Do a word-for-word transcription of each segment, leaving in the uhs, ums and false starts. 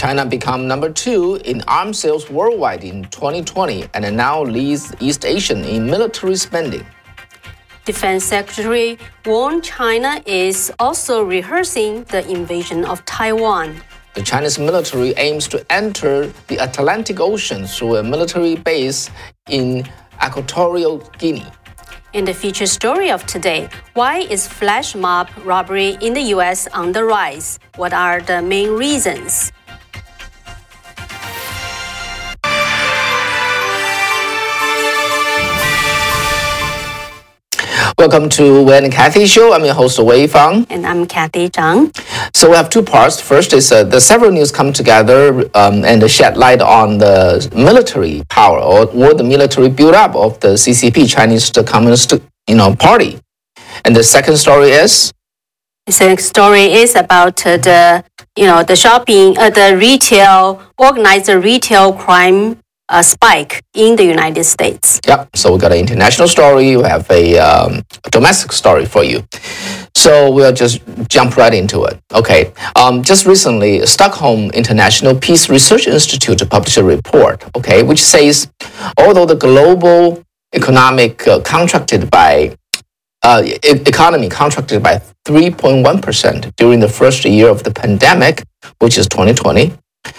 China became number two in arms sales worldwide in twenty twenty and now leads East Asia in military spending. Defense Secretary warned China is also rehearsing the invasion of Taiwan. The Chinese military aims to enter the Atlantic Ocean through a military base in Equatorial Guinea. In the feature story of today, why is flash mob robbery in the U S on the rise? What are the main reasons? Welcome to Wei and Kathy Show. I'm your host, Wei Fang. And I'm Kathy Zhang. So we have two parts. First is uh, the several news come together um, and shed light on the military power or, or the military build-up of the C C P, Chinese Communist you know, Party. And the second story is? The second story is about uh, the, you know, the shopping, uh, the retail, organized retail crime a spike in the United States. Yeah, so we got an international story, we have a um, domestic story for you. So we'll just jump right into it. Okay, um, just recently, Stockholm International Peace Research Institute published a report, okay, which says although the global economic uh, contracted by uh, e- economy contracted by three point one percent during the first year of the pandemic, which is twenty twenty.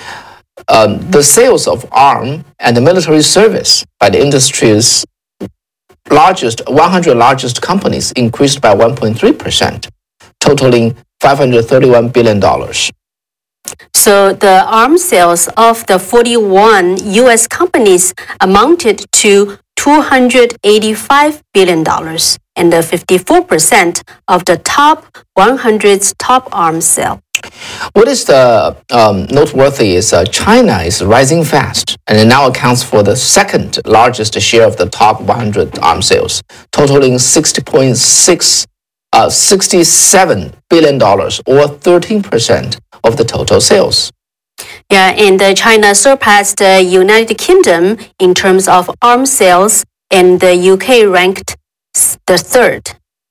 Um, the sales of arms and the military service by the industry's largest, one hundred largest companies increased by one point three percent, totaling five hundred thirty-one billion dollars. So the arms sales of the forty-one U S companies amounted to two hundred eighty-five billion dollars, and the fifty-four percent of the top one hundred's top arms sale. What is the um, noteworthy is uh, China is rising fast and it now accounts for the second largest share of the top one hundred arms sales, totaling sixty point six, uh, sixty-seven billion dollars or thirteen percent of the total sales. Yeah, and uh, China surpassed the United Kingdom in terms of arms sales, and the U K ranked the third.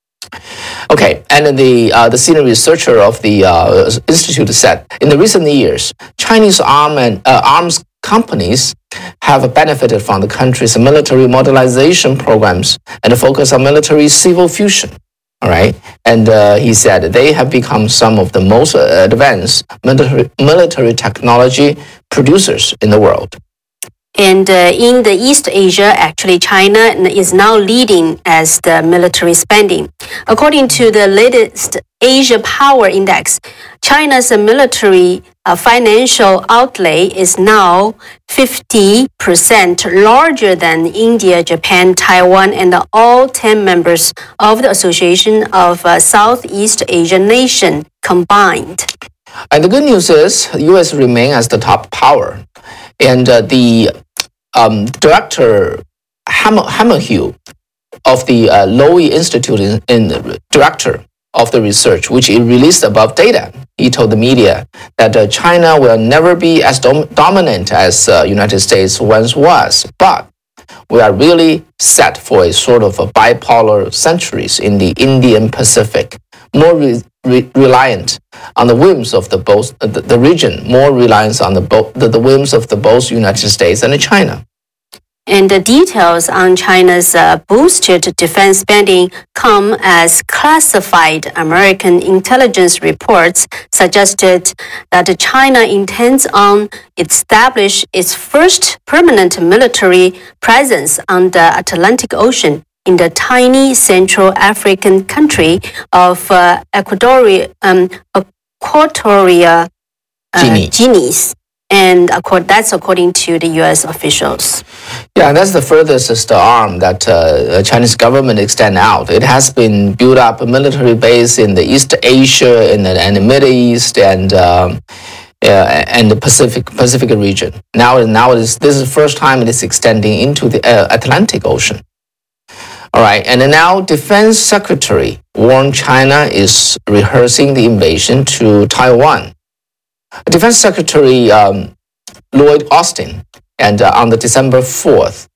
Okay, and the uh, the senior researcher of the uh, institute said, in the recent years, Chinese arm and uh, arms companies have benefited from the country's military modernization programs and focus on military civil fusion. All right, and uh, he said they have become some of the most advanced military, military technology producers in the world. And uh, in the East Asia, actually, China is now leading as the military spending. According to the latest Asia Power Index, China's military uh, financial outlay is now fifty percent larger than India, Japan, Taiwan, and all ten members of the Association of uh, Southeast Asian Nations combined. And the good news is the U S remains as the top power. And uh, the um, director, Ham- Hammerhugh, of the uh, Lowy Institute, in, in director of the research, which he released above data, he told the media that uh, China will never be as dom- dominant as the uh, United States once was, but we are really set for a sort of a bipolar centuries in the Indian Pacific, more re- re- reliant on the whims of the both uh, the, the region, more reliance on the, bo- the the whims of the both United States and China. And the details on China's uh, boosted defense spending come as classified American intelligence reports suggested that China intends on establish its first permanent military presence on the Atlantic Ocean in the tiny Central African country of uh, Equatorial um, Equatoria uh, Guinea. Guineas. And accord, that's according to the U S officials. Yeah, and that's the furthest arm that uh, the Chinese government extend out. It has been built up a military base in the East Asia, in the, and the Middle East, and um, uh, and the Pacific Pacific region. Now, now it is, this is the first time it is extending into the uh, Atlantic Ocean. All right, and now Defense Secretary warned China is rehearsing the invasion to Taiwan. Defense Secretary um, Lloyd Austin, and uh, on the December fourth,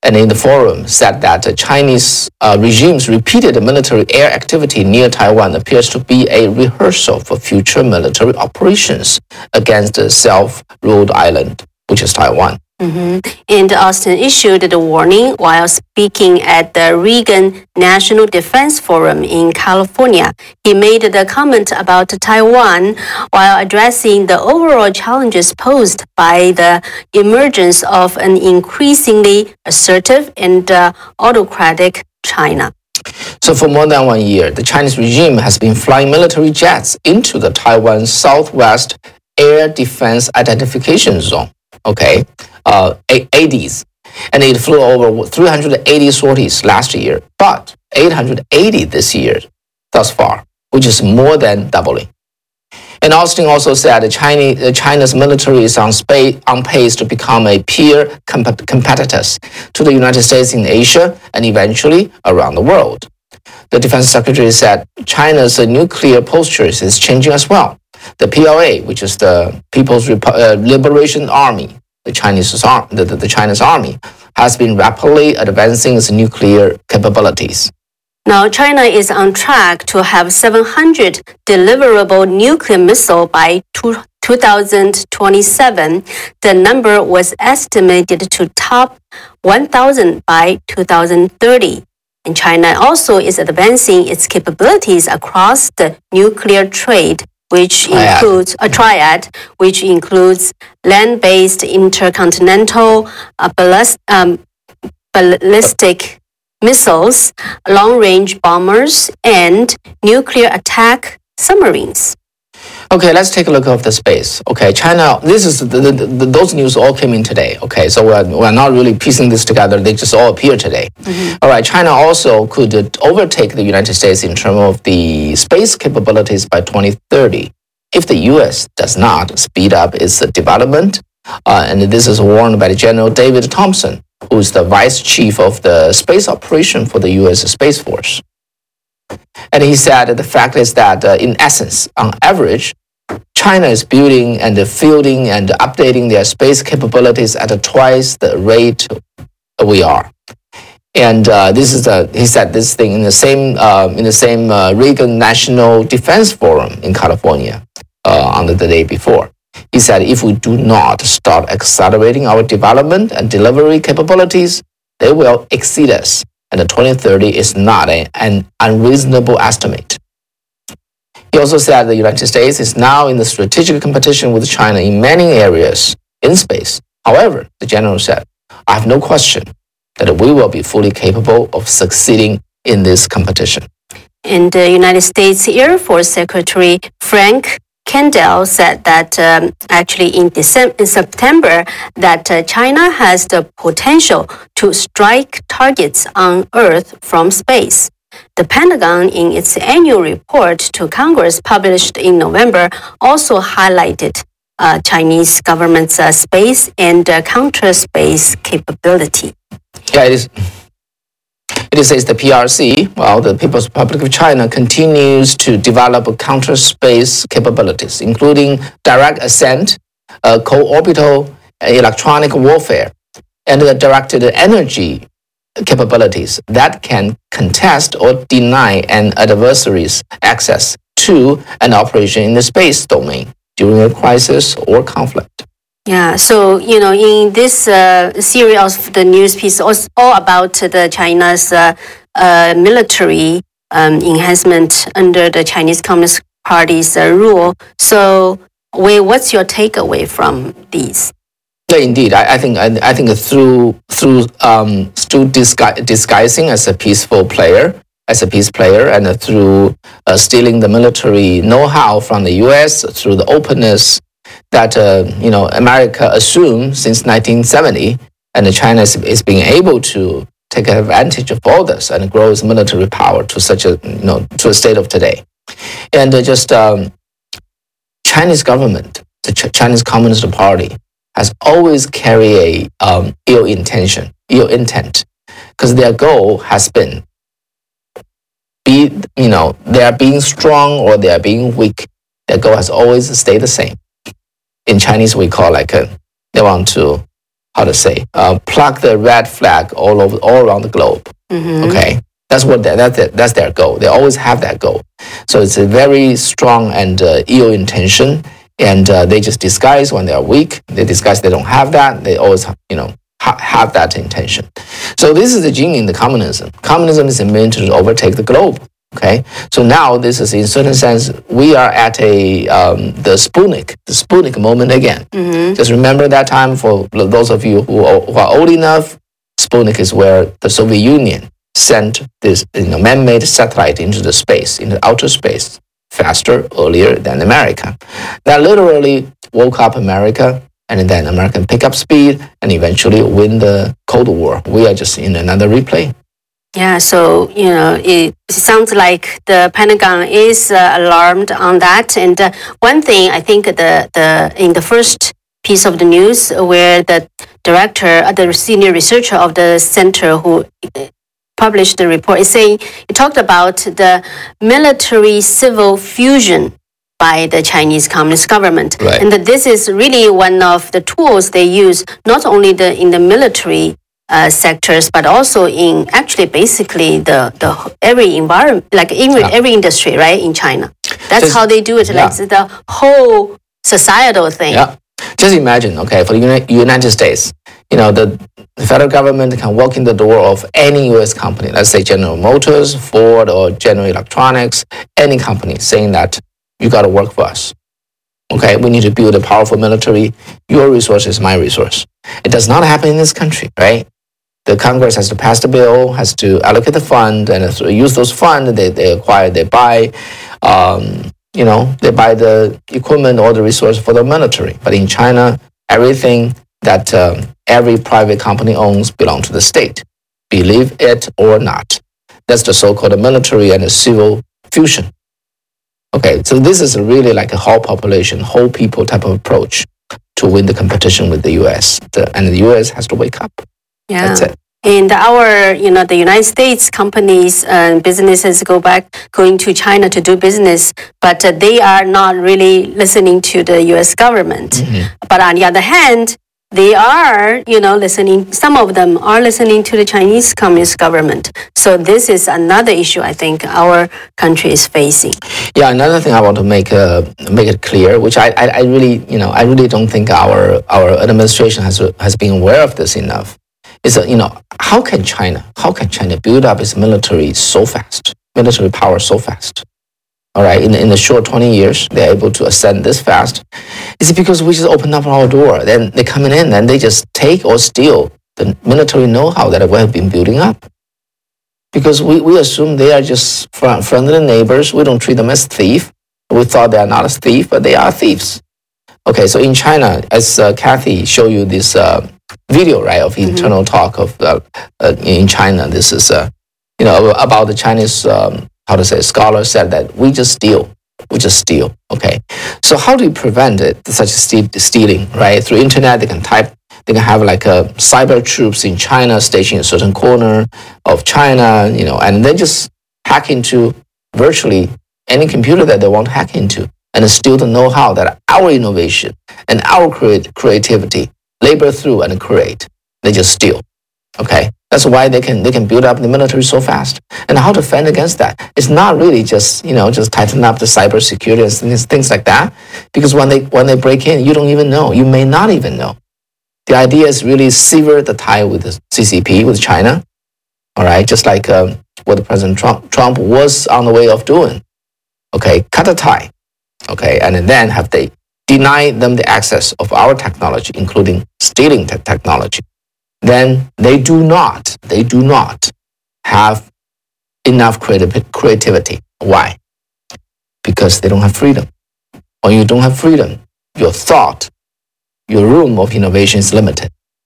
and in the forum said that the Chinese uh, regime's repeated military air activity near Taiwan appears to be a rehearsal for future military operations against the self-ruled island, which is Taiwan. Mm-hmm. And Austin issued the warning while speaking at the Reagan National Defense Forum in California. He made the comment about Taiwan while addressing the overall challenges posed by the emergence of an increasingly assertive and uh, autocratic China. So for more than one year, the Chinese regime has been flying military jets into the Taiwan Southwest Air Defense Identification Zone. Okay, uh, A Ds, and it flew over three hundred eighty sorties last year, but eight hundred eighty this year thus far, which is more than doubling. And Austin also said China, China's military is on, space, on pace to become a peer comp- competitors to the United States in Asia and eventually around the world. The defense secretary said China's nuclear posture is changing as well. The P L A, which is the People's Repo- uh, Liberation Army, the Chinese, ar- the, the, the Chinese army, has been rapidly advancing its nuclear capabilities. Now, China is on track to have seven hundred deliverable nuclear missiles by two thousand twenty-seven. The number was estimated to top one thousand by two thousand thirty. And China also is advancing its capabilities across the nuclear trade, which includes a triad, which includes land-based intercontinental uh, ballast, um, ballistic missiles, long-range bombers, and nuclear attack submarines. Okay, let's take a look at the space. Okay, China, this is the, the, the, those news all came in today. Okay, so we're, we're not really piecing this together. They just all appear today. Mm-hmm. All right, China also could overtake the United States in terms of the space capabilities by twenty thirty if the U S does not speed up its development. Uh, and this is warned by General David Thompson, who is the vice chief of the space operation for the U S Space Force. And he said that the fact is that, uh, in essence, on average, China is building and fielding and updating their space capabilities at twice the rate we are. And uh, this is the he said this thing in the same uh, in the same uh, Reagan National Defense Forum in California uh, on the day before. He said, if we do not start accelerating our development and delivery capabilities, they will exceed us. And twenty thirty is not a, an unreasonable estimate. He also said the United States is now in the strategic competition with China in many areas in space. However, the general said, I have no question that we will be fully capable of succeeding in this competition. And the United States Air Force Secretary Frank Kendall said that um, actually in, December, in September that uh, China has the potential to strike targets on Earth from space. The Pentagon, in its annual report to Congress published in November, also highlighted uh, Chinese government's uh, space and uh, counter-space capability. Yeah, it is. It says the P R C, well, the People's Republic of China, continues to develop counter-space capabilities, including direct ascent, uh, co-orbital electronic warfare, and the directed energy capabilities that can contest or deny an adversary's access to an operation in the space domain during a crisis or conflict. Yeah, so, you know, in this uh, series of the news piece, it's all about the China's uh, uh, military um, enhancement under the Chinese Communist Party's uh, rule. So, Wei, what's your takeaway from these? Yeah, indeed. I, I think I, I think through through um, through disgu- disguising as a peaceful player, as a peace player, and uh, through uh, stealing the military know-how from the U S, through the openness that uh, you know America assumed since nineteen seventy, and China is, is being able to take advantage of all this and grow its military power to such a you know to a state of today, and uh, just um, Chinese government, the Ch- Chinese Communist Party, has always carried a um, ill intention, ill intent, because their goal has been be you know they are being strong or they are being weak. Their goal has always stayed the same. In Chinese, we call like a, they want to how to say, uh, pluck the red flag all over, all around the globe. Mm-hmm. Okay, that's what they, that's it, that's their goal. They always have that goal. So it's a very strong and uh, ill intention, and uh, they just disguise when they are weak. They disguise they don't have that. They always, you know, ha- have that intention. So this is the gene in the communism. Communism is meant to overtake the globe. Okay, so now this is, in certain sense, we are at a um, the Sputnik, the Sputnik moment again. Mm-hmm. Just remember that time for those of you who are, who are old enough. Sputnik is where the Soviet Union sent this, you know, man-made satellite into the space, into outer space, faster, earlier than America. That literally woke up America, and then America pick up speed and eventually win the Cold War. We are just in another replay. Yeah, so, you know, it sounds like the Pentagon is uh, alarmed on that. And uh, one thing, I think the, the in the first piece of the news where the director, uh, the senior researcher of the center who published the report is saying, it talked about the military-civil fusion by the Chinese Communist government. Right. And that this is really one of the tools they use, not only the in the military Uh, sectors, but also in actually basically the, the every environment, like in yeah. every industry, right, in China. That's just how they do it, yeah. like the whole societal thing. Yeah. Just imagine, okay, for the Uni- United States, you know, the, the federal government can walk in the door of any U S company, let's say General Motors, Ford, or General Electronics, any company saying that you got to work for us. Okay, we need to build a powerful military. Your resource is my resource. It does not happen in this country, right? The Congress has to pass the bill, has to allocate the fund, and use those funds. They, they acquire, they buy, um, you know, they buy the equipment or the resource for the military. But in China, everything that um, every private company owns belongs to the state, believe it or not. That's the so-called military and civil fusion. Okay, so this is really like a whole population, whole people type of approach to win the competition with the U S. The, and the U S has to wake up. Yeah. That's it. And our, you know, the United States companies and businesses go back, going to China to do business, but uh, they are not really listening to the U S government. Mm-hmm. But on the other hand, they are, you know, listening, some of them are listening to the Chinese Communist government. So this is another issue I think our country is facing. Yeah, another thing I want to make uh, make it clear, which I, I, I really, you know, I really don't think our our administration has has been aware of this enough. Is that, you know, how can China, how can China build up its military so fast, military power so fast? All right, in, in the short twenty years, they're able to ascend this fast. Is it because we just open up our door? Then they come in and they just take or steal the military know-how that we have been building up? Because we, we assume they are just friendly neighbors. We don't treat them as thieves. We thought they are not a thief, but they are thieves. Okay, so in China, as uh, Kathy showed you this uh, video, right, of internal mm-hmm. talk of uh, uh, in China. This is, uh, you know, about the Chinese, um, how to say, scholar said that we just steal. We just steal, okay? So how do you prevent it, such ste- stealing, right? Through internet, they can type, they can have like a cyber troops in China stationed in a certain corner of China, you know, and then just hack into virtually any computer that they want to hack into and steal the know-how that our innovation and our create- creativity labor through and create. They just steal, okay? That's why they can they can build up the military so fast. And how to fend against that? It's not really just, you know, just tighten up the cybersecurity and things, things like that. Because when they when they break in, you don't even know. You may not even know. The idea is really sever the tie with the C C P, with China. All right, just like um, what President Trump Trump was on the way of doing. Okay, cut the tie. Okay, and then have they deny them the access of our technology, including stealing te- technology. Then they do not, they do not have enough creativ- creativity. Why? Because they don't have freedom. When you don't have freedom, your thought, your room of innovation is limited.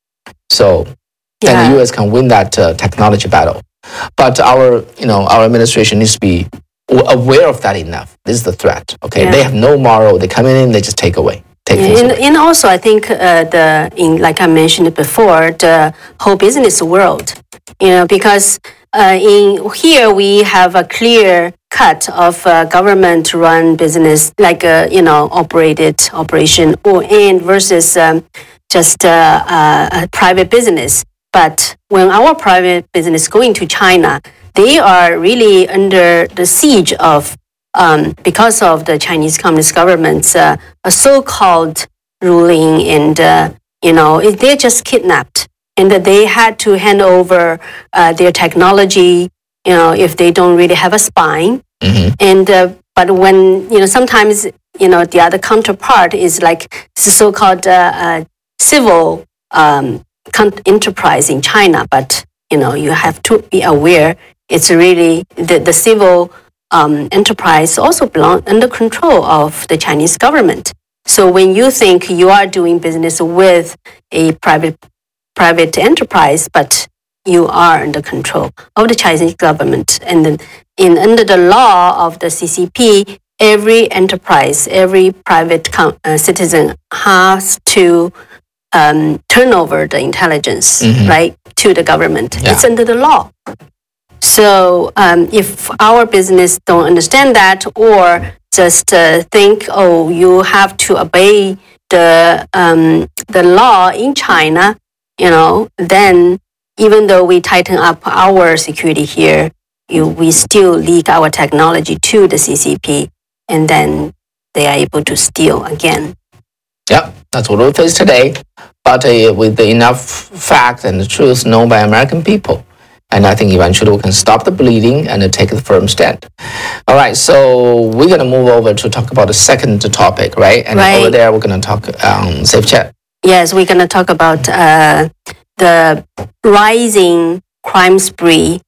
So yeah. then the U S can win that uh, technology battle. But our, you know, our administration needs to be aware of that enough. This is the threat. Okay, yeah. They have no moral. They come in, they just take away. Take yeah, and, and also, I think uh, the in like I mentioned before, the whole business world, you know, because uh, in here we have a clear cut of uh, government-run business, like a you know operated operation, or and versus um, just uh, uh, a private business. But when our private business going to China, they are really under the siege of, um, because of the Chinese Communist government's uh, a so-called ruling, and uh, you know it, they're just kidnapped, and that they had to hand over uh, their technology. You know, if they don't really have a spine, Mm-hmm. and uh, but when you know sometimes you know the other counterpart is like so-called uh, uh, civil um, enterprise in China, but you know you have to be aware it's really the, the civil um, enterprise also belong under control of the Chinese government. So when you think you are doing business with a private private enterprise, but you are under control of the Chinese government, and then in under the law of the C C P, every enterprise, every private com- uh, citizen has to um, turn over the intelligence, Mhm. right, to the government. Yeah. It's under the law. So um, if our business don't understand that, or just uh, think, oh, you have to obey the um, the law in China, you know, then even though we tighten up our security here, you, we still leak our technology to the C C P, and then they are able to steal again. Yeah, that's what we face today, but uh, with the enough fact and the truth known by American people. And I think eventually we can stop the bleeding and uh, take a firm stand. All right, so we're going to move over to talk about the second topic, right? And Right. over there, we're going to talk um, Safe Chat. Yes, we're going to talk about uh, the rising crime spree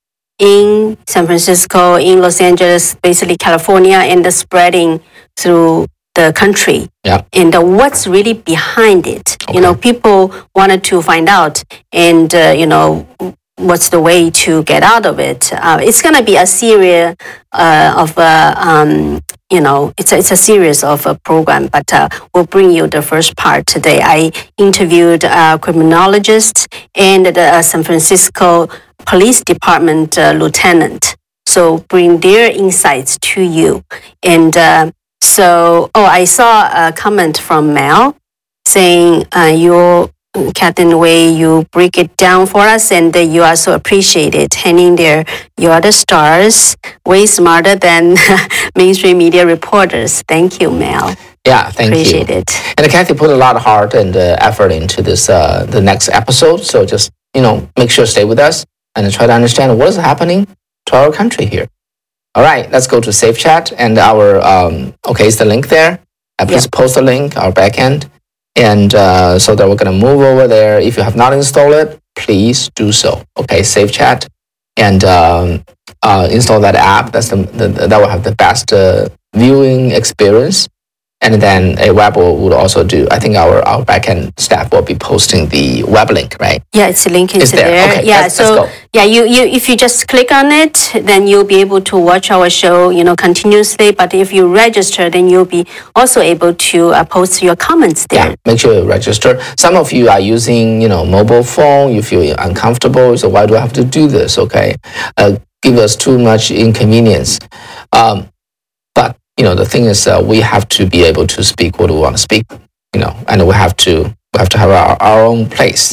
in San Francisco, in Los Angeles, basically California, and the spreading through the country. Yeah. And uh, what's really behind it. You know, Okay. people wanted to find out, and, uh, you know, what's the way to get out of it. Uh, it's going to be a series uh, of, uh, um, you know, it's a, it's a series of a program, but uh, we'll bring you the first part today. I interviewed a criminologist and the uh, San Francisco Police Department uh, lieutenant. So bring their insights to you. And uh, so, oh, I saw a comment from Mel saying uh, you're Captain Wei, you break it down for us, and uh, you are so appreciated. Hanging there, you are the stars, way smarter than mainstream media reporters. Thank you, Mel. Yeah, thank Appreciate you. it. And Kathy put a lot of heart and uh, effort into this, uh, the next episode. So just, you know, make sure to stay with us and try to understand what is happening to our country here. All right, let's go to Safe Chat and our, um, okay, is the link there? Uh, please Yep. post the link, our backend. And uh, so that we're going to move over there. If you have not installed it, please do so. Okay, Safe Chat, and um, uh, install that app. That's the, the that will have the best uh, viewing experience. And then a web will, would also do. I think our our backend staff will be posting the web link, right? Yeah, it's a link It's into there. there. Okay, yeah, let's- so let's go. yeah, you, you if you just click on it, then you'll be able to watch our show, you know, continuously. But if you register, then you'll be also able to uh, post your comments there. Yeah, make sure you register. Some of you are using, you know, mobile phone. You feel uncomfortable. So why do I have to do this? Okay, uh, give us too much inconvenience. Um, but you know, the thing is, uh, we have to be able to speak what we want to speak. You know, and we have to we have to have our, our own place.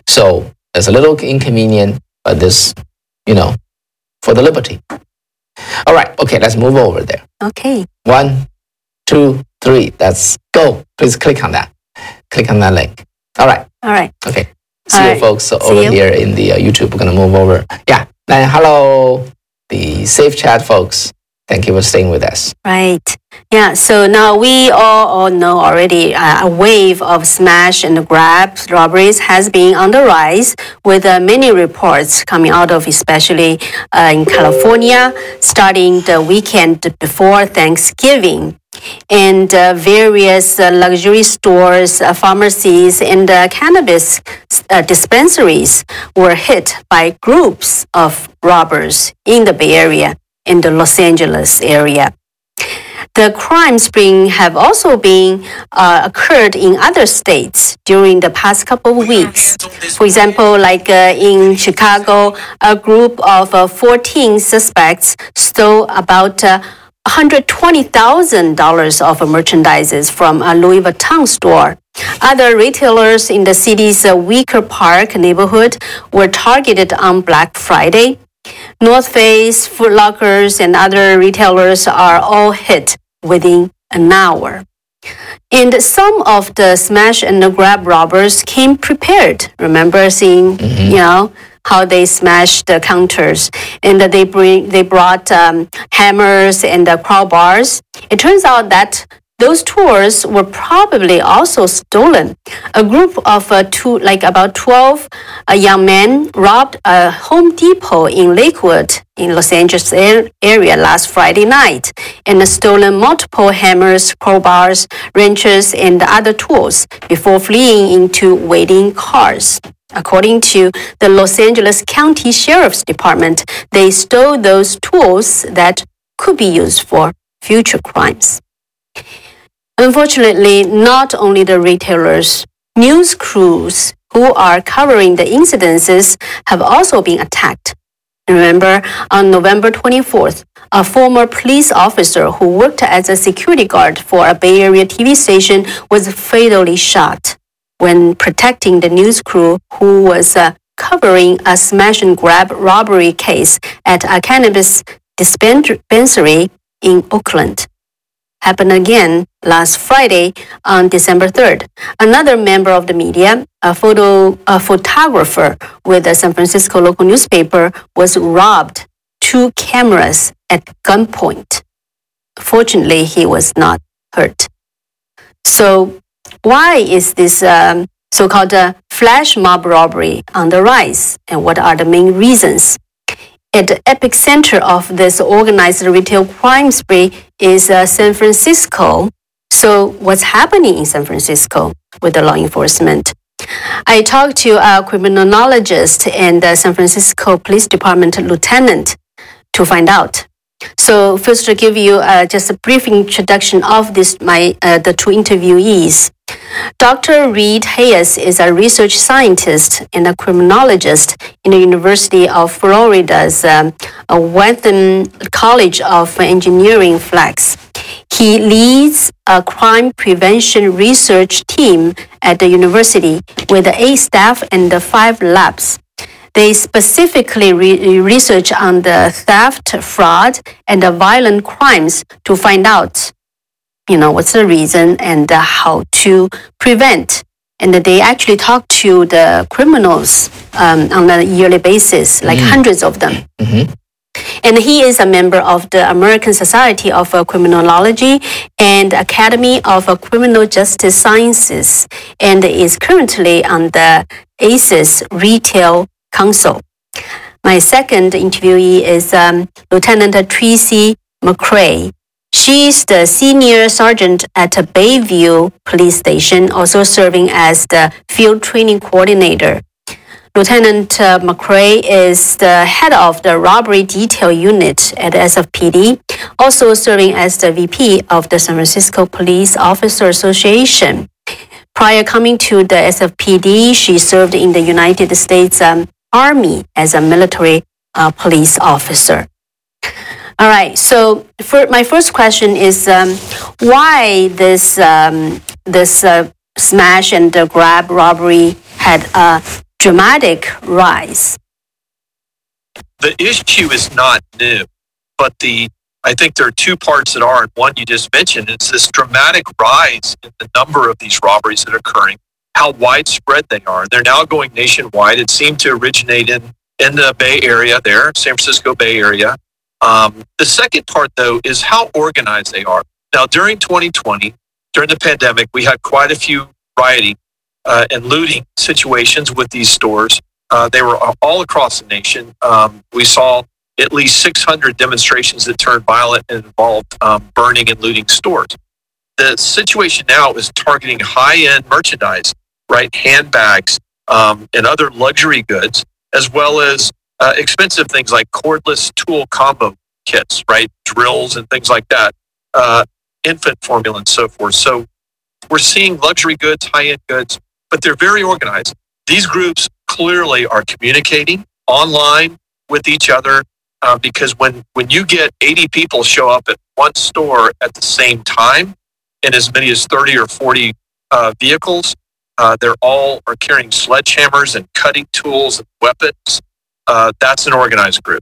So it's a little inconvenient, but this, you know, for the liberty. All right. Okay, let's move over there. Okay. One, two, three. Let's go. Please click on that. Click on that link. All right. All right. Okay. See All you right. folks See over you. here in the uh, YouTube. We're going to move over. Yeah. And hello, the Safe Chat folks. Thank you for staying with us. Right. Yeah. So now we all, all know already uh, a wave of smash and grab robberies has been on the rise, with uh, many reports coming out of, especially uh, in California, starting the weekend before Thanksgiving. And uh, various uh, luxury stores, uh, pharmacies, and uh, cannabis uh, dispensaries were hit by groups of robbers in the Bay Area, in the Los Angeles area. The crime spree have also been uh, occurred in other states during the past couple of weeks. For example, like uh, in Chicago, a group of uh, fourteen suspects stole about uh, one hundred twenty thousand dollars of merchandises from a Louis Vuitton store. Other retailers in the city's uh, Wicker Park neighborhood were targeted on Black Friday. North Face, Foot Lockers, and other retailers are all hit within an hour. And some of the smash and grab robbers came prepared. Remember seeing, mm-hmm. you know, how they smashed the counters, and they bring they brought um, hammers and uh, crowbars. It turns out that those tools were probably also stolen. A group of uh, two, like about twelve uh, young men robbed a Home Depot in Lakewood in Los Angeles area last Friday night and stolen multiple hammers, crowbars, wrenches, and other tools before fleeing into waiting cars. According to the Los Angeles County Sheriff's Department, they stole those tools that could be used for future crimes. Unfortunately, not only the retailers, news crews who are covering the incidences have also been attacked. Remember, on November twenty-fourth, a former police officer who worked as a security guard for a Bay Area T V station was fatally shot when protecting the news crew who was uh, covering a smash and grab robbery case at a cannabis dispensary in Oakland. Happened again last Friday on December third. Another member of the media, a photo a photographer with a San Francisco local newspaper, was robbed two cameras at gunpoint. Fortunately, he was not hurt. So why is this um, so-called uh, flash mob robbery on the rise, and what are the main reasons? At the epicenter of this organized retail crime spree is uh, San Francisco. So what's happening in San Francisco with the law enforcement? I talked to a criminologist and the San Francisco Police Department lieutenant to find out. So first, to give you uh, just a brief introduction of this, my uh, the two interviewees. Doctor Reed Hayes is a research scientist and a criminologist in the University of Florida's um, Wentham College of Engineering Flex. He leads a crime prevention research team at the university with eight staff and five labs. They specifically re- research on the theft, fraud, and the violent crimes to find out, you know, what's the reason and uh, how to prevent. And they actually talk to the criminals um, on a yearly basis, like mm-hmm. hundreds of them. Mm-hmm. And he is a member of the American Society of uh, Criminology and Academy of uh, Criminal Justice Sciences, and is currently on the A C E S Retail Council. My second interviewee is um, Lieutenant Tracy McCray. She's the senior sergeant at Bayview Police Station, also serving as the field training coordinator. Lieutenant uh, McCray is the head of the robbery detail unit at S F P D, also serving as the V P of the San Francisco Police Officer Association. Prior coming to the S F P D, she served in the United States um, Army as a military uh, police officer. All right, so for my first question is um, why this um, this uh, smash and uh, grab robbery had a dramatic rise? The issue is not new, but the I think there are two parts that are, and one you just mentioned, it's this dramatic rise in the number of these robberies that are occurring, how widespread they are. They're now going nationwide. It seemed to originate in, in the Bay Area there, San Francisco Bay Area. Um, the second part, though, is how organized they are. Now, during twenty twenty, during the pandemic, we had quite a few rioting uh, and looting situations with these stores. Uh, they were all across the nation. Um, we saw at least six hundred demonstrations that turned violent and involved um, burning and looting stores. The situation now is targeting high-end merchandise, right? Handbags um, and other luxury goods, as well as uh, expensive things like cordless tool combo kits, right? Drills and things like that, uh, infant formula and so forth. So we're seeing luxury goods, high-end goods, but they're very organized. These groups clearly are communicating online with each other uh, because when, when you get eighty people show up at one store at the same time, and as many as thirty or forty uh, vehicles. Uh, they're all are carrying sledgehammers and cutting tools and weapons. Uh, that's an organized group.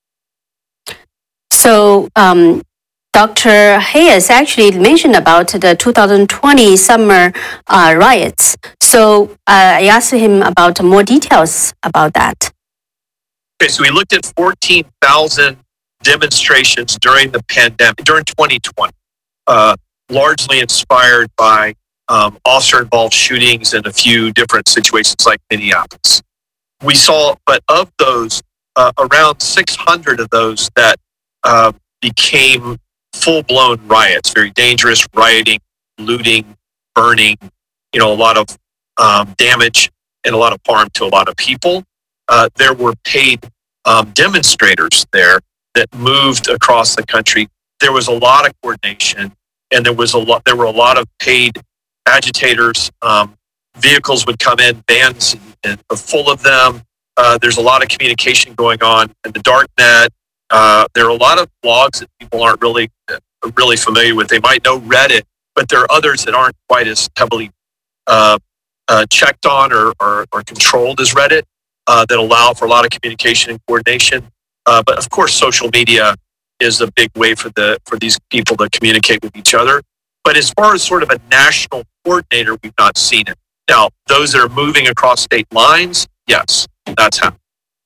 So, um, Doctor Hayes actually mentioned about the two thousand twenty summer uh, riots. So uh, I asked him about more details about that. Okay, so we looked at fourteen thousand demonstrations during the pandemic, during twenty twenty, uh, largely inspired by um, officer-involved shootings in a few different situations like Minneapolis. We saw, but of those, uh, around six hundred of those that uh, became full-blown riots, very dangerous rioting, looting, burning, you know, a lot of um, damage and a lot of harm to a lot of people. Uh, there were paid um, demonstrators there that moved across the country. There was a lot of coordination, and there was a lot. There were a lot of paid agitators. Um, vehicles would come in, vans and, and full of them. Uh, there's a lot of communication going on in the dark net. Uh, there are a lot of blogs that people aren't really uh, really familiar with. They might know Reddit, but there are others that aren't quite as heavily uh, uh, checked on or, or, or controlled as Reddit. Uh, that allow for a lot of communication and coordination. Uh, but of course, social media is a big way for the for these people to communicate with each other. But as far as sort of a national coordinator, we've not seen it. Now, those that are moving across state lines, yes, that's happening.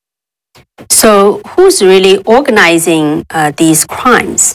So who's really organizing uh, these crimes?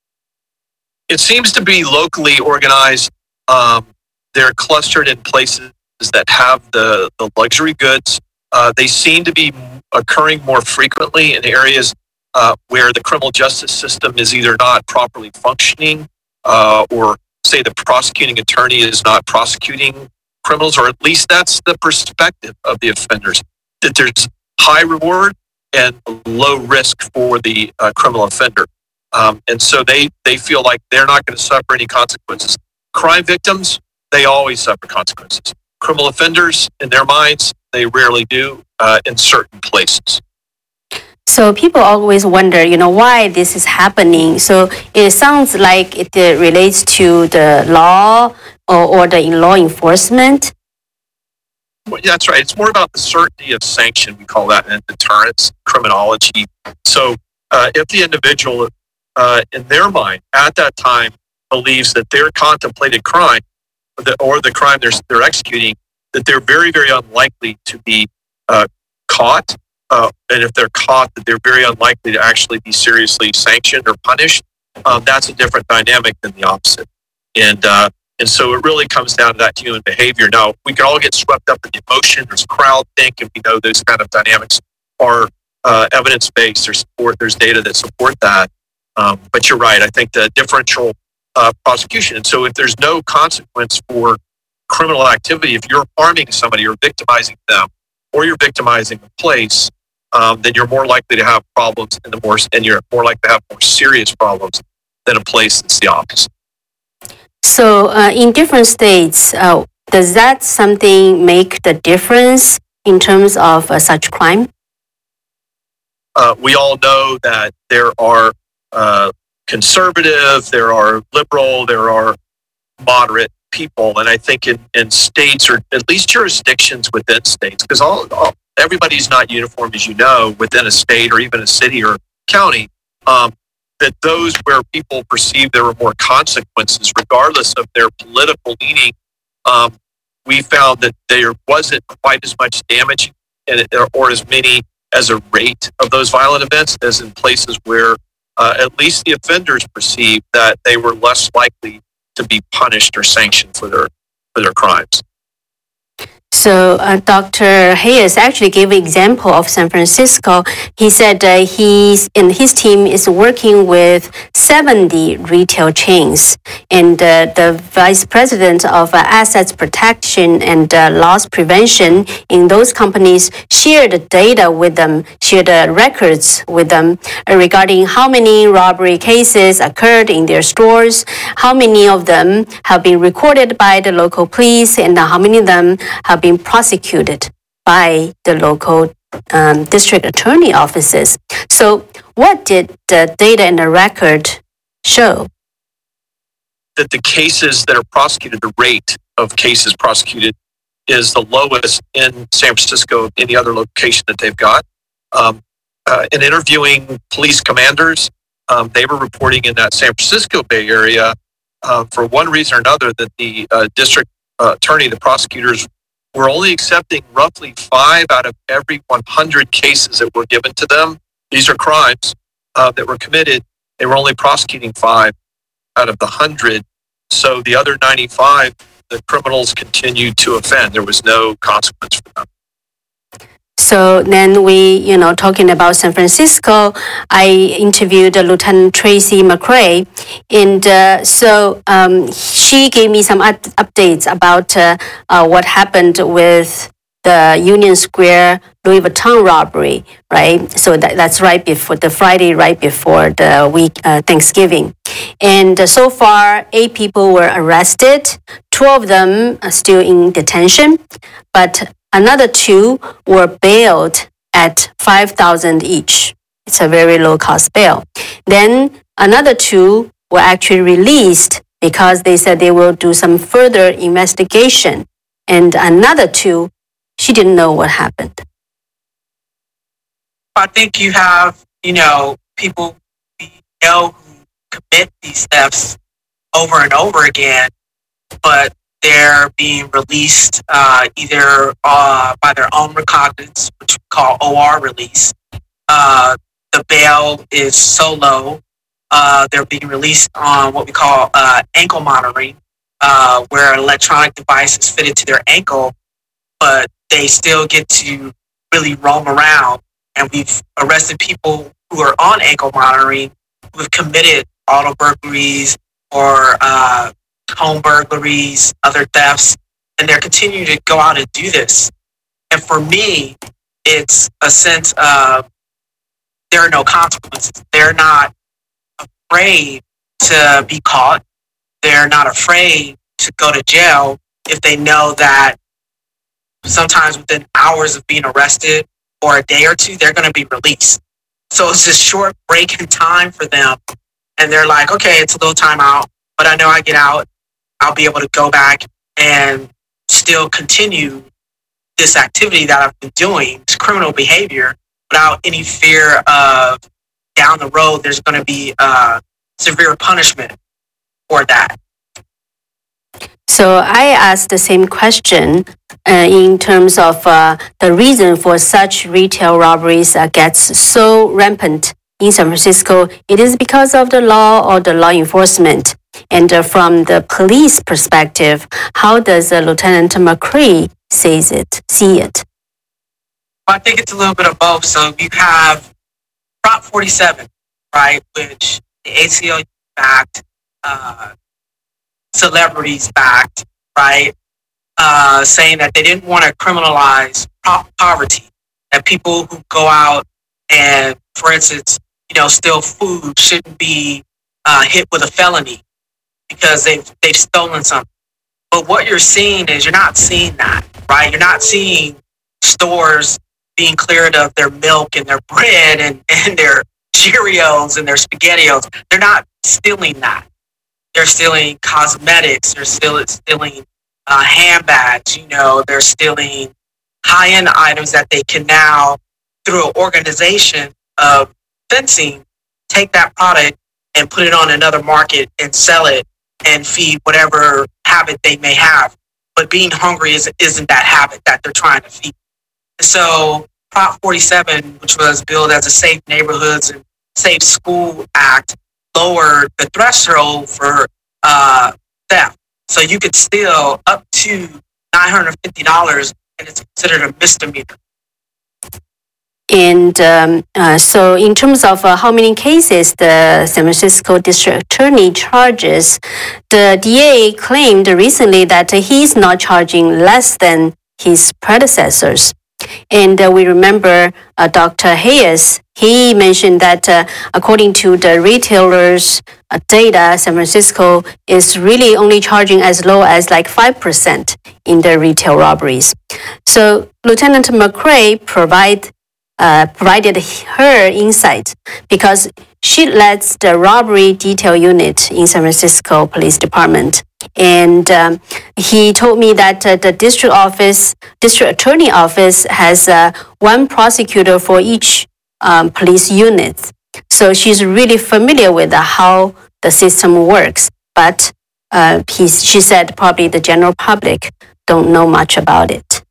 It seems to be locally organized. Um, they're clustered in places that have the, the luxury goods. Uh, they seem to be occurring more frequently in areas uh, where the criminal justice system is either not properly functioning uh, or, say, the prosecuting attorney is not prosecuting criminals, or at least that's the perspective of the offenders, that there's high reward and low risk for the uh, criminal offender. Um, and so they, they feel like they're not going to suffer any consequences. Crime victims, they always suffer consequences. Criminal offenders, in their minds, they rarely do uh, in certain places. So people always wonder, you know, why this is happening. So it sounds like it uh, relates to the law or, or the law enforcement. Well, yeah, that's right. It's more about the certainty of sanction. We call that in deterrence criminology. So uh, if the individual, uh, in their mind, at that time, believes that their contemplated crime or the, or the crime they're, they're executing, that they're very, very unlikely to be uh, caught. Uh, and if they're caught, that they're very unlikely to actually be seriously sanctioned or punished. Um, that's a different dynamic than the opposite. And uh, and so it really comes down to that human behavior. Now, we can all get swept up in the emotion. There's crowd think, and we know those kind of dynamics are uh, evidence-based. There's support. There's data that support that. Um, but you're right. I think the differential uh, prosecution. And so if there's no consequence for criminal activity, if you're harming somebody or victimizing them, or you're victimizing a place, um, then you're more likely to have problems in the more, and you're more likely to have more serious problems than a place that's the opposite. So uh, in different states, uh, does that something make the difference in terms of uh, such crime? Uh, we all know that there are uh, conservative, there are liberal, there are moderate people, and I think in, in states, or at least jurisdictions within states, because all, all everybody's not uniform, as you know, within a state or even a city or county, um, that those where people perceive there were more consequences, regardless of their political leaning, um, we found that there wasn't quite as much damage and, or as many as a rate of those violent events as in places where uh, at least the offenders perceived that they were less likely to be punished or sanctioned for their for their crimes. So uh, Doctor Hayes actually gave an example of San Francisco. He said uh, he's and his team is working with seventy retail chains, and uh, the vice president of uh, assets protection and uh, loss prevention in those companies shared data with them, shared uh, records with them uh, regarding how many robbery cases occurred in their stores, how many of them have been recorded by the local police, and how many of them have been prosecuted by the local um, district attorney offices. So what did the data and the record show? that the cases that are prosecuted, the rate of cases prosecuted, is the lowest in San Francisco of any other location that they've got. Um, uh, in interviewing police commanders, um, they were reporting in that San Francisco Bay Area, uh, for one reason or another, that the uh, district uh, attorney, the prosecutors, were only accepting roughly five out of every one hundred cases that were given to them. These are crimes uh, that were committed. They were only prosecuting five out of the hundred. So the other ninety-five, the criminals continued to offend. There was no consequence for them. So then we, you know, talking about San Francisco, I interviewed Lieutenant Tracy McCray, and uh, so um, she gave me some up- updates about uh, uh, what happened with the Union Square Louis Vuitton robbery, right? So that, that's right before the Friday, right before the week uh, Thanksgiving. And uh, so far, eight people were arrested. Two of them are still in detention, but another two were bailed at five thousand dollars each. It's a very low cost bail. Then another two were actually released because they said they will do some further investigation. And another two, she didn't know what happened. I think you have, you know, people we know who commit these thefts over and over again, but they're being released uh, either uh, by their own recognizance, which we call O R release. Uh, the bail is so low. Uh, they're being released on what we call uh, ankle monitoring, uh, where an electronic device is fitted to their ankle, but they still get to really roam around. And we've arrested people who are on ankle monitoring who have committed auto burglaries or uh, home burglaries, other thefts, and they're continuing to go out and do this. And for me, it's a sense of there are no consequences. They're not afraid to be caught. They're not afraid to go to jail if they know that sometimes within hours of being arrested or a day or two, they're going to be released. So it's this short break in time for them. And they're like, okay, it's a little time out, but I know I get out, I'll be able to go back and still continue this activity that I've been doing, this criminal behavior, without any fear of down the road there's going to be uh, severe punishment for that. So I asked the same question uh, in terms of uh, the reason for such retail robberies uh, gets so rampant in San Francisco. It is because of the law or the law enforcement. And uh, from the police perspective, how does uh, Lieutenant McCray sees it, see it? I think it's a little bit of both. So you have Prop forty-seven, right, which the A C L U backed, uh, celebrities backed, right, uh, saying that they didn't want to criminalize po- poverty, that people who go out and, for instance, you know, steal food shouldn't be uh, hit with a felony because they've they've stolen something. But what you're seeing is you're not seeing that, right? You're not seeing stores being cleared of their milk and their bread and, and their Cheerios and their SpaghettiOs. They're not stealing that. They're stealing cosmetics. They're still stealing uh, handbags. You know, they're stealing high-end items that they can now, through an organization of fencing, take that product and put it on another market and sell it and feed whatever habit they may have. But being hungry is, isn't that habit that they're trying to feed. So Prop forty-seven, which was billed as a Safe Neighborhoods and Safe School Act, lowered the threshold for uh, theft. So you could steal up to nine hundred fifty dollars and it's considered a misdemeanor. And um, uh, so in terms of uh, how many cases the San Francisco District Attorney charges, the D A claimed recently that he's not charging less than his predecessors. And uh, we remember uh, Doctor Hayes, he mentioned that uh, according to the retailers' uh, data, San Francisco is really only charging as low as like five percent in the retail robberies. So Lieutenant McCray provide uh, provided her insight because she leads the robbery detail unit in San Francisco Police Department. And um, he told me that uh, the district office, district attorney office has uh, one prosecutor for each um, police unit. So she's really familiar with uh, how the system works. But uh, he, she said probably the general public don't know much about it.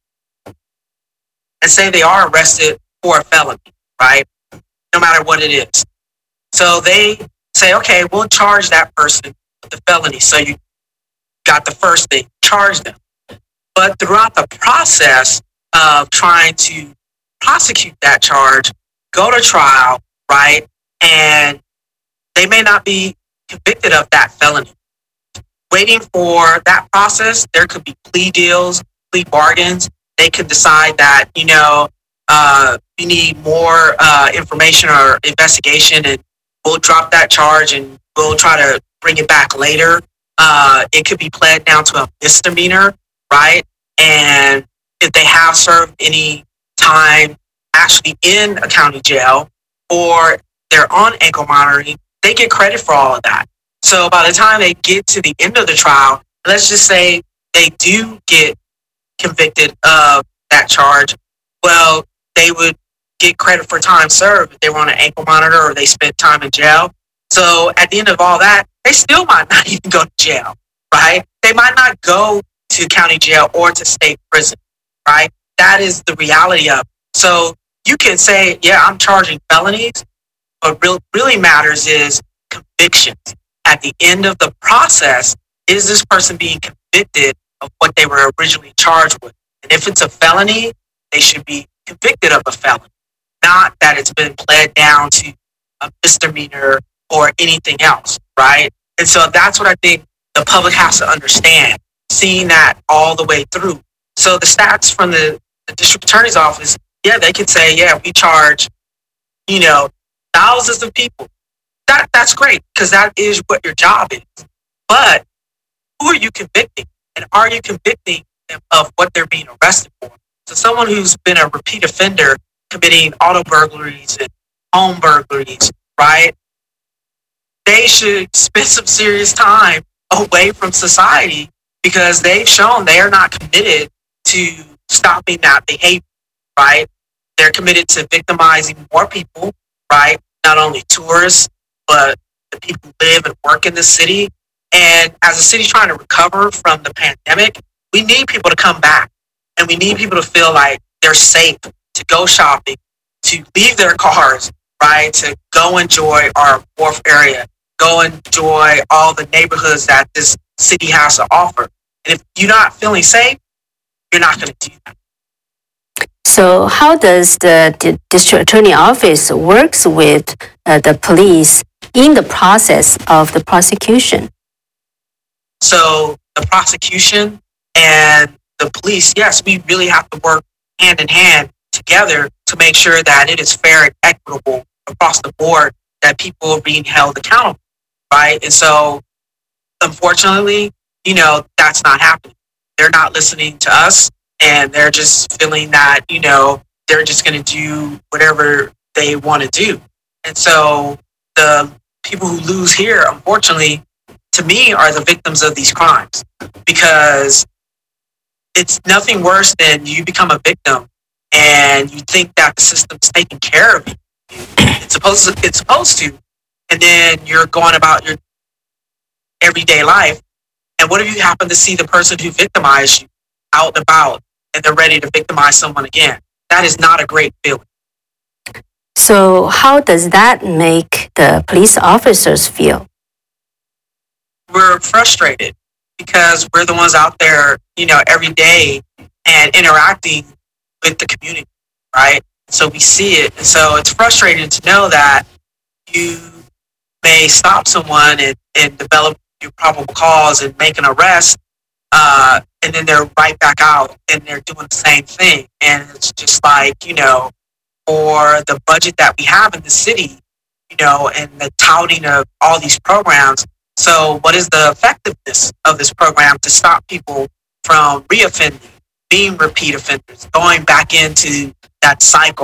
And say they are arrested for a felony, right? No matter what it is. So they say, okay, we'll charge that person with the felony. So you got the first thing, charge them. But throughout the process of trying to prosecute that charge, go to trial, right? And they may not be convicted of that felony. Waiting for that process, there could be plea deals, plea bargains. They could decide that, you know, uh, you need more uh, information or investigation and we'll drop that charge and we'll try to bring it back later. Uh, it could be pled down to a misdemeanor, right? And if they have served any time actually in a county jail or they're on ankle monitoring, they get credit for all of that. So by the time they get to the end of the trial, let's just say they do get convicted of that charge, well, they would get credit for time served if they were on an ankle monitor or they spent time in jail. So at the end of all that, they still might not even go to jail, right? They might not go to county jail or to state prison, right? That is the reality of it. So you can say, yeah, I'm charging felonies. What real, really matters is convictions. At the end of the process, is this person being convicted of what they were originally charged with? And if it's a felony, they should be convicted of a felony, not that it's been pled down to a misdemeanor or anything else, right? And so that's what I think the public has to understand, seeing that all the way through. So the stats from the, the district attorney's office, yeah, they could say, yeah, we charge, you know, thousands of people. That That's great, because that is what your job is. But who are you convicting? And are you convicting them of what they're being arrested for? So someone who's been a repeat offender committing auto burglaries and home burglaries, right? They should spend some serious time away from society because they've shown they are not committed to stopping that behavior, right? They're committed to victimizing more people, right? Not only tourists, but the people who live and work in the city. And as a city trying to recover from the pandemic, we need people to come back. And we need people to feel like they're safe to go shopping, to leave their cars, right? To go enjoy our wharf area, go enjoy all the neighborhoods that this city has to offer. And if you're not feeling safe, you're not going to do that. So how does the, the district attorney office works with uh, the police in the process of the prosecution? So the prosecution and the police, yes, we really have to work hand in hand together to make sure that it is fair and equitable across the board, that people are being held accountable, right? And so, unfortunately, you know, that's not happening. They're not listening to us, and they're just feeling that, you know, they're just going to do whatever they want to do. And so the people who lose here, unfortunately, to me, are the victims of these crimes, because it's nothing worse than you become a victim and you think that the system's taking care of you. It's supposed to, it's supposed to, and then you're going about your everyday life. And what if you happen to see the person who victimized you out and about and they're ready to victimize someone again? That is not a great feeling. So how does that make the police officers feel? We're frustrated because we're the ones out there, you know, every day and interacting with the community, right? So we see it. And so it's frustrating to know that you may stop someone and, and develop your probable cause and make an arrest, uh, and then they're right back out and they're doing the same thing. And it's just like, you know, for the budget that we have in the city, you know, and the touting of all these programs. So what is the effectiveness of this program to stop people from reoffending, being repeat offenders, going back into that cycle,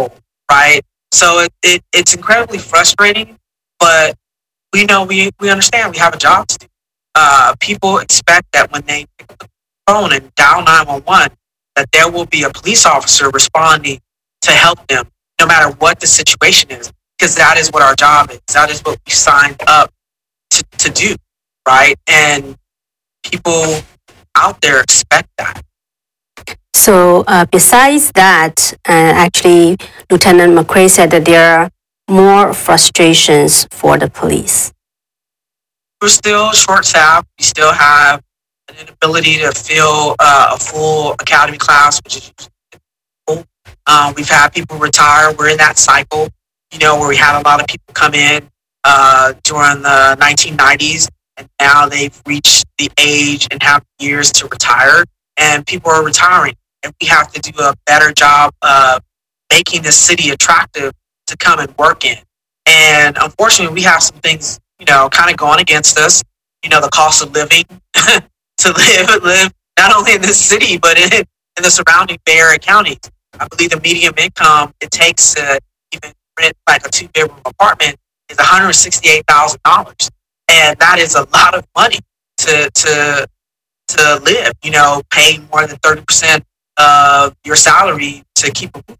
right? So it, it it's incredibly frustrating, but we know we we understand we have a job to do. Uh, people expect that when they pick up the phone and dial nine one one, that there will be a police officer responding to help them, no matter what the situation is, because that is what our job is. That is what we signed up to, to do, right? And people out there expect that. So uh, besides that, uh, actually, Lieutenant McRae said that there are more frustrations for the police. We're still short-staffed. We still have an inability to fill uh, a full academy class, which is cool. Um, we've had people retire. We're in that cycle, you know, where we had a lot of people come in uh, during the nineteen nineties, and now they've reached the age and have years to retire, and people are retiring. And we have to do a better job of making the city attractive to come and work in. And unfortunately, we have some things, you know, kind of going against us. You know, the cost of living to live, live not only in this city, but in, in the surrounding Bay Area counties. I believe the median income it takes to even rent like a two-bedroom apartment is one hundred sixty-eight thousand dollars. And that is a lot of money to, to, to live, you know, paying more than thirty percent of your salary to keep a roof.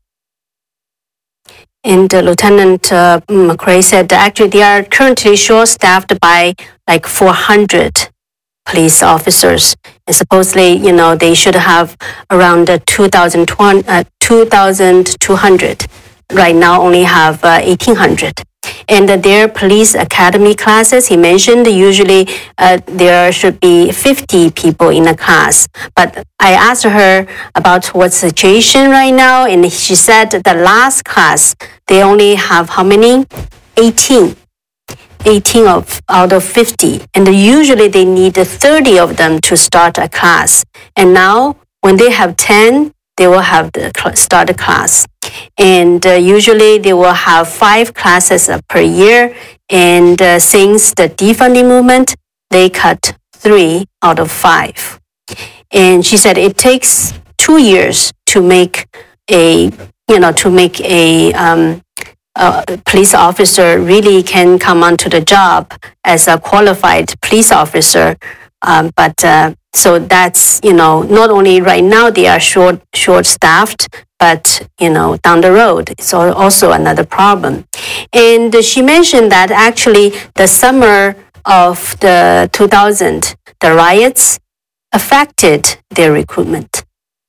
And uh, Lieutenant uh, McRae said that actually they are currently short-staffed by like four hundred police officers. And supposedly, you know, they should have around uh, two thousand two hundred. Right now only have uh, eighteen hundred. And uh, their police academy classes, he mentioned, usually uh, there should be fifty people in a class. But I asked her about what's the situation right now, and she said the last class, they only have how many? eighteen. eighteen of, out of fifty. And usually they need thirty of them to start a class. And now when they have ten, they will have the start a class. And uh, usually they will have five classes uh, per year. And uh, since the defunding movement, they cut three out of five. And she said it takes two years to make a, you know, to make a, um, a police officer really can come onto the job as a qualified police officer. Um, but uh, so that's, you know, not only right now they are short, short-staffed, but, you know, down the road, it's also another problem. And she mentioned that actually the summer of the two thousand, the riots affected their recruitment.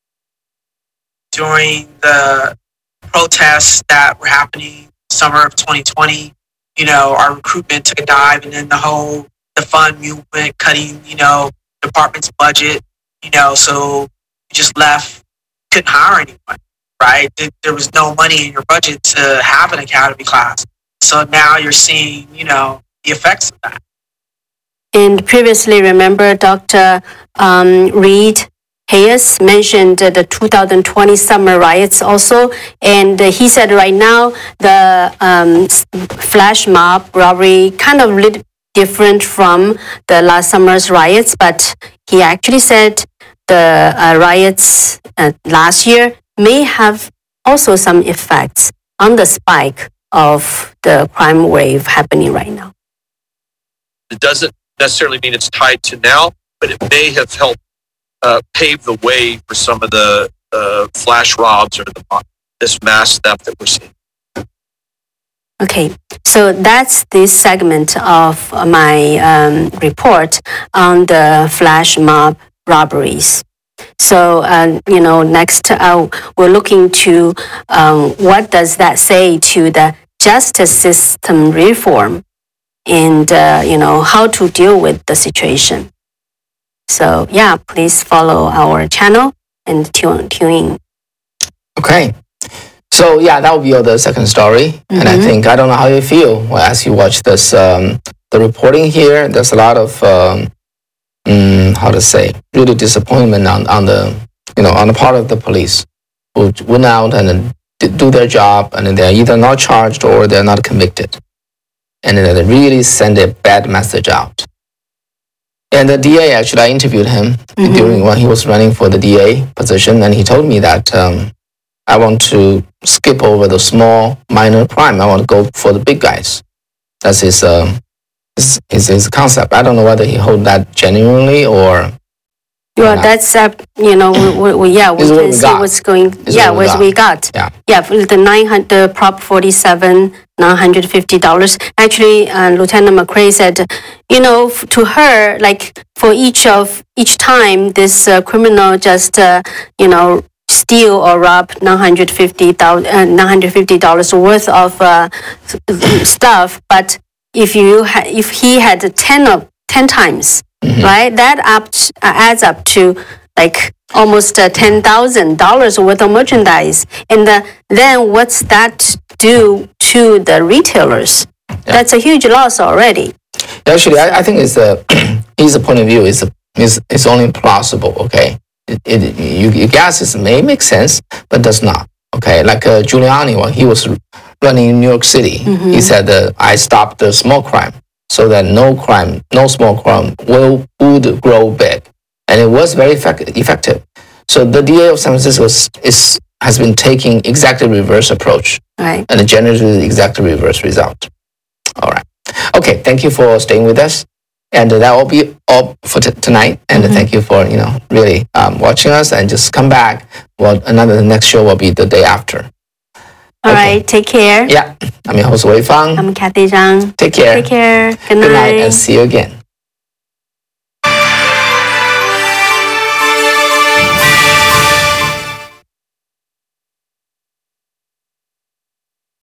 During the protests that were happening summer of twenty twenty, you know, our recruitment took a dive, and then the whole defund movement cutting, you know, department's budget, you know, so you just left, couldn't hire anyone, right? There was no money in your budget to have an academy class. So now you're seeing, you know, the effects of that. And previously, remember, Doctor Um, Reed Hayes mentioned uh, the two thousand twenty summer riots also. And uh, he said right now the um, flash mob robbery kind of lit different from the last summer's riots, but he actually said the uh, riots uh, last year may have also some effects on the spike of the crime wave happening right now. It doesn't necessarily mean it's tied to now, but it may have helped uh, pave the way for some of the uh, flash robs or the, this mass theft that we're seeing. Okay, so that's this segment of my um, report on the flash mob robberies. So, uh, you know, next uh, we're looking to um, what does that say to the justice system reform and, uh, you know, how to deal with the situation. So, yeah, please follow our channel and tune, tune in. Okay. So yeah, that will be the second story. Mm-hmm. And I think, I don't know how you feel well, as you watch this, um, the reporting here, there's a lot of, um, um, how to say, really disappointment on, on the, you know, on the part of the police who went out and do their job, and they're either not charged or they're not convicted. And they really send a bad message out. And the D A, actually, I interviewed him mm-hmm. during when he was running for the D A position, and he told me that um, I want to skip over the small minor crime. I want to go for the big guys. That's his um, his, his, his concept. I don't know whether he hold that genuinely or. Well, that's uh, you know, we, we, yeah, we This is what can we see got. what's going. This is Yeah, what we what we got. Yeah. Yeah, for the nine hundred, the Prop forty-seven, nine hundred fifty dollars. Actually, uh, Lieutenant McCrae said, you know, f- to her, like for each of each time this uh, criminal just, uh, you know, steal or rob nine hundred fifty dollars, uh, nine hundred fifty dollars worth of uh, s- stuff, but if you ha- if he had ten of ten times. Mm-hmm. Right, that up t- uh, adds up to like almost uh, ten thousand dollars worth of merchandise, and uh, then what's that do to the retailers? Yeah. That's a huge loss already. Actually, I, I think it's a his point of view is is is only plausible. Okay, it, it you, you guess it may make sense, but does not. Okay, like uh, Giuliani when he was running in New York City, mm-hmm. he said, uh, "I stopped the small crime." So that no crime, no small crime will would grow big, and it was very effect- effective. So the D A of San Francisco is, is has been taking exactly reverse approach, right, and generated exactly reverse result. All right, okay. Thank you for staying with us, and that will be all for t- tonight. And mm-hmm. thank you for you know really um, watching us, and just come back. Well, another the next show will be the day after. All okay. right, take care. Yeah, I'm your host Wei Fang. I'm Kathy Zhang. Take care. Take care. Good night. Good night, and see you again.